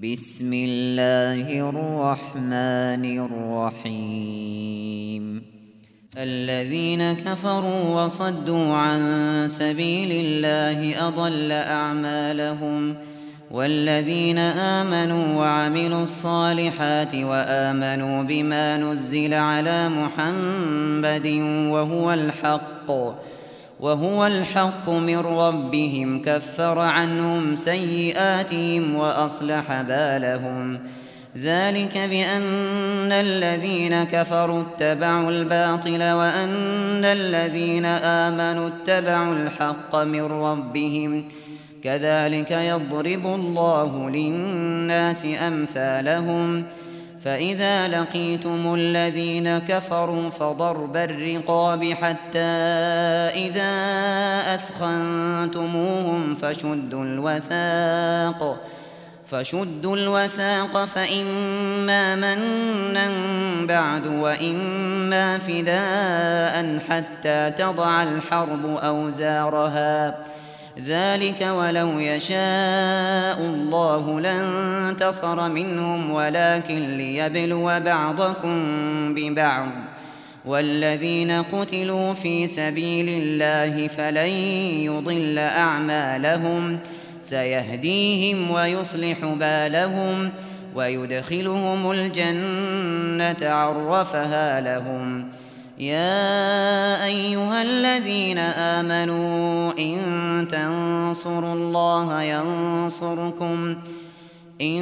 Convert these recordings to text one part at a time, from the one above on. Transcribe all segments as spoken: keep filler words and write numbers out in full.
بسم الله الرحمن الرحيم الذين كفروا وصدوا عن سبيل الله أضل أعمالهم والذين آمنوا وعملوا الصالحات وآمنوا بما نزل على محمد وهو الحق وهو الحق من ربهم كفر عنهم سيئاتهم وأصلح بالهم ذلك بأن الذين كفروا اتبعوا الباطل وأن الذين آمنوا اتبعوا الحق من ربهم كذلك يضرب الله للناس أمثالهم فإذا لقيتم الذين كفروا فضرب الرقاب حتى إذا أثخنتموهم فشدوا الوثاق فشدوا الوثاق فإما منا بعد وإما فداء حتى تضع الحرب أوزارها ذلك ولو يشاء الله لانتصر منهم ولكن ليبلو بعضكم ببعض والذين قتلوا في سبيل الله فلن يضل أعمالهم سيهديهم ويصلح بالهم ويدخلهم الجنة عرفها لهم يا أيها الذين آمنوا إن تنصروا الله ينصركم إن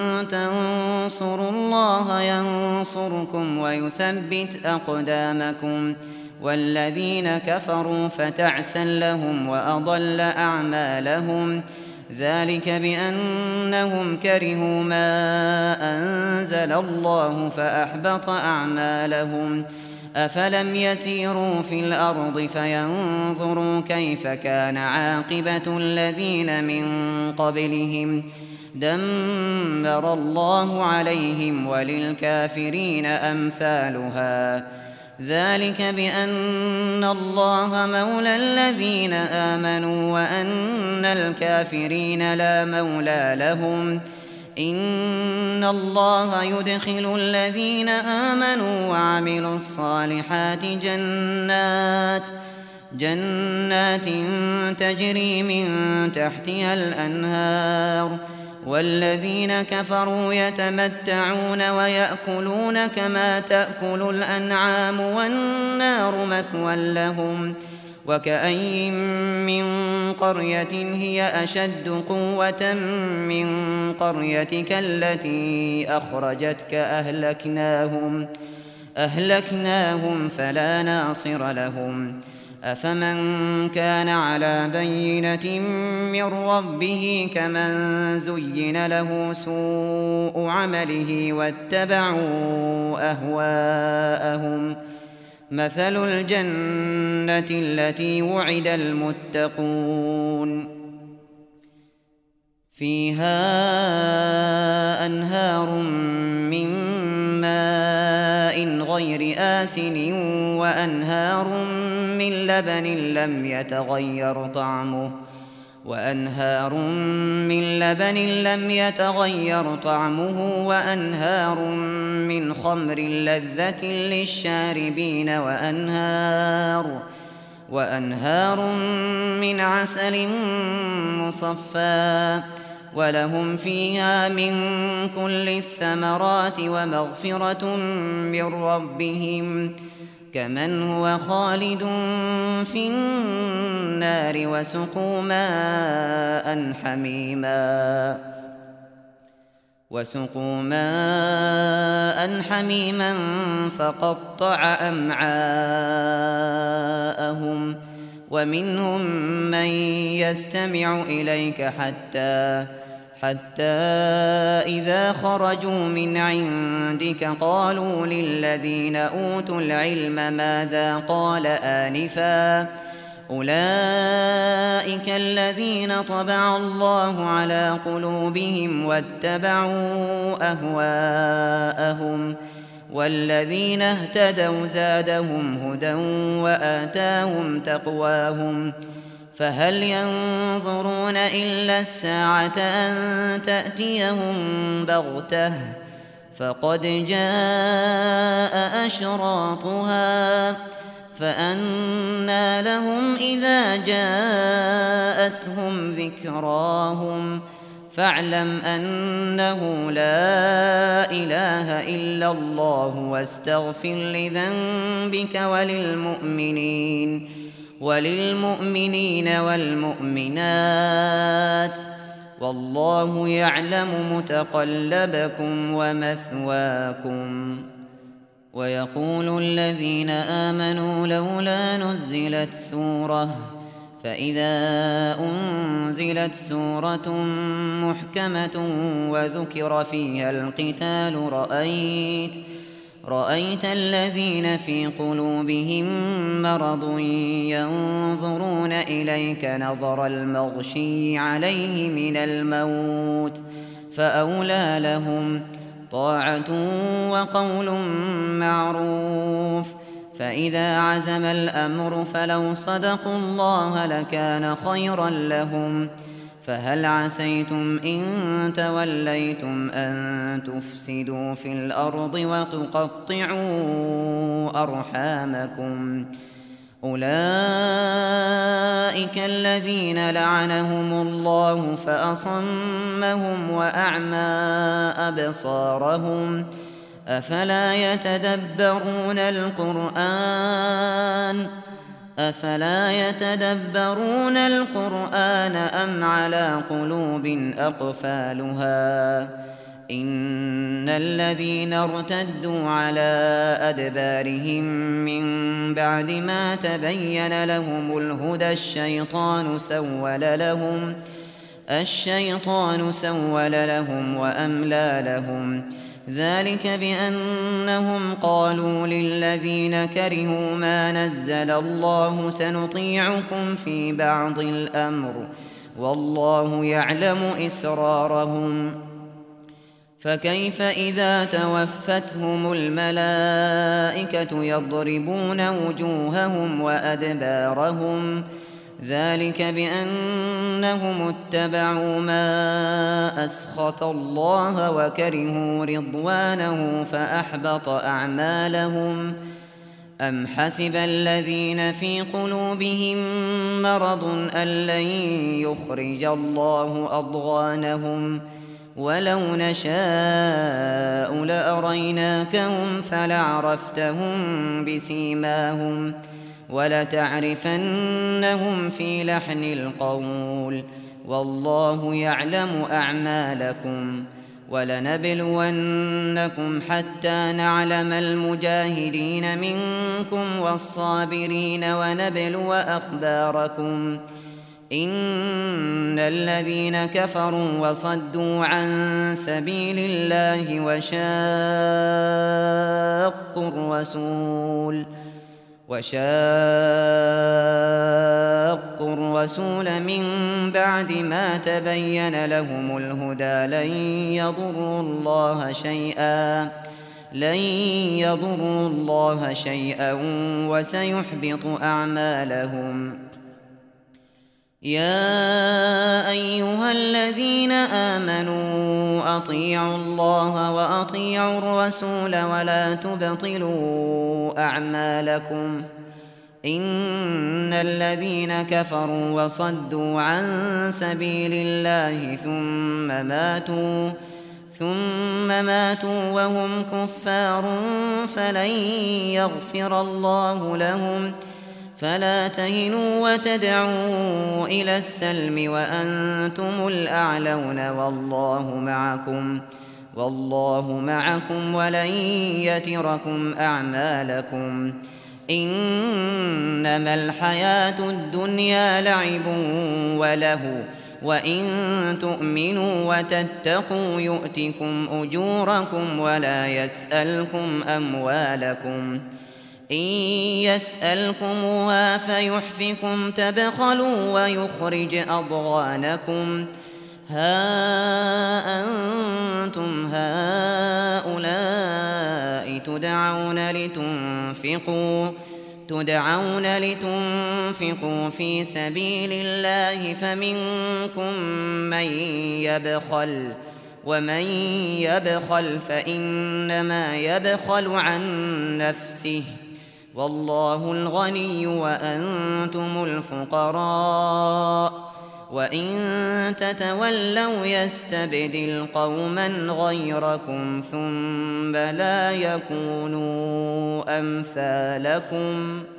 تنصروا الله ينصركم ويثبت أقدامكم والذين كفروا فتعسا لهم وأضل أعمالهم ذلك بأنهم كرهوا ما أنزل الله فأحبط أعمالهم أفلم يسيروا في الأرض فينظروا كيف كان عاقبة الذين من قبلهم دمر الله عليهم وللكافرين أمثالها ذلك بأن الله مولى الذين آمنوا وأن الكافرين لا مولى لهم إن الله يدخل الذين آمنوا وعملوا الصالحات جنات جنات تجري من تحتها الأنهار والذين كفروا يتمتعون ويأكلون كما تأكل الأنعام والنار مثوى لهم وكأين من قرية هي أشد قوة من قريتك التي أخرجتك أهلكناهم أهلكناهم فلا ناصر لهم أفمن كان على بينة من ربه كمن زين له سوء عمله واتبعوا أهواءهم مثل الجنة التي وعد المتقون فيها أنهار من ماء غير آسن وأنهار من لبن لم يتغير طعمه وأنهار من لبن لم يتغير طعمه وأنهار من خمر لذة للشاربين وأنهار وأنهار من عسل مصفى ولهم فيها من كل الثمرات ومغفرة من ربهم كمن هو خالد في النار وسقوا ماء حميما وسقوا ماء حميما فقطع أمعاءهم ومنهم من يستمع إليك حتى حتى إذا خرجوا من عندك قالوا للذين أوتوا العلم ماذا قال آنفا أولئك الذين طبع الله على قلوبهم واتبعوا أهواءهم والذين اهتدوا زادهم هدى وآتاهم تقواهم فهل ينظرون إلا الساعة أن تأتيهم بغتة فقد جاء أشراطها فأنى لهم إذا جاءتهم ذكراهم فاعلم أنه لا إله إلا الله واستغفر لذنبك وللمؤمنين وللمؤمنين والمؤمنات والله يعلم متقلبكم ومثواكم. ويقول الذين آمنوا لولا نزلت سورة فإذا أنزلت سورة محكمة وذكر فيها القتال رأيت رأيت الذين في قلوبهم مرض ينظرون إليك نظر المغشي عليه من الموت فأولى لهم طاعة وقول معروف فإذا عزم الأمر فلو صدقوا الله لكان خيرا لهم فهل عسيتم إن توليتم أن تفسدوا في الأرض وتقطعوا أرحامكم أولئك الذين لعنهم الله فأصمهم وأعمى أبصارهم أفلا يتدبرون القرآن أفلا يتدبرون القرآن أم على قلوب أقفالها إن الذين ارتدوا على أدبارهم من بعد ما تبين لهم الهدى الشيطان سول لهم الشيطان سول لهم وأملى لهم ذلك بأنهم قالوا للذين كرهوا ما نزل الله سنطيعكم في بعض الأمر والله يعلم إسرارهم فكيف إذا توفتهم الملائكة يضربون وجوههم وأدبارهم ذلك بأنهم اتبعوا ما أسخط الله وكرهوا رضوانه فأحبط أعمالهم أم حسب الذين في قلوبهم مرض أن لن يخرج الله أضغانهم ولو نشاء لأريناكهم فلعرفتهم بسيماهم ولتعرفنهم في لحن القول والله يعلم أعمالكم ولنبلونكم حتى نعلم المجاهدين منكم والصابرين ونبلو أخباركم إن الذين كفروا وصدوا عن سبيل الله وشاقوا الرسول وشاقوا الرسول من بعد ما تبين لهم الهدى لن يضروا الله شيئا لن يضروا الله شيئا وسيحبط أعمالهم. يا أيها الذين آمنوا أطيعوا الله وأطيعوا الرسول ولا تبطلوا أعمالكم إن الذين كفروا وصدوا عن سبيل الله ثم ماتوا ثم ماتوا وهم كفار فلن يغفر الله لهم فلا تهنوا وتدعوا إلى السلم وأنتم الأعلون والله معكم والله معكم ولن يتركم أعمالكم إنما الحياة الدنيا لعب وله وإن تؤمنوا وتتقوا يؤتكم أجوركم ولا يسألكم أموالكم إن يسألكموها فيحفكم تبخلوا ويخرج أضغانكم ها أنتم هؤلاء تدعون لتنفقوا تدعون لتنفقوا في سبيل الله فمنكم من يبخل ومن يبخل فإنما يبخل عن نفسه والله الغني وأنتم الفقراء وإن تتولوا يستبدل قوما غيركم ثم لا يكونوا أمثالكم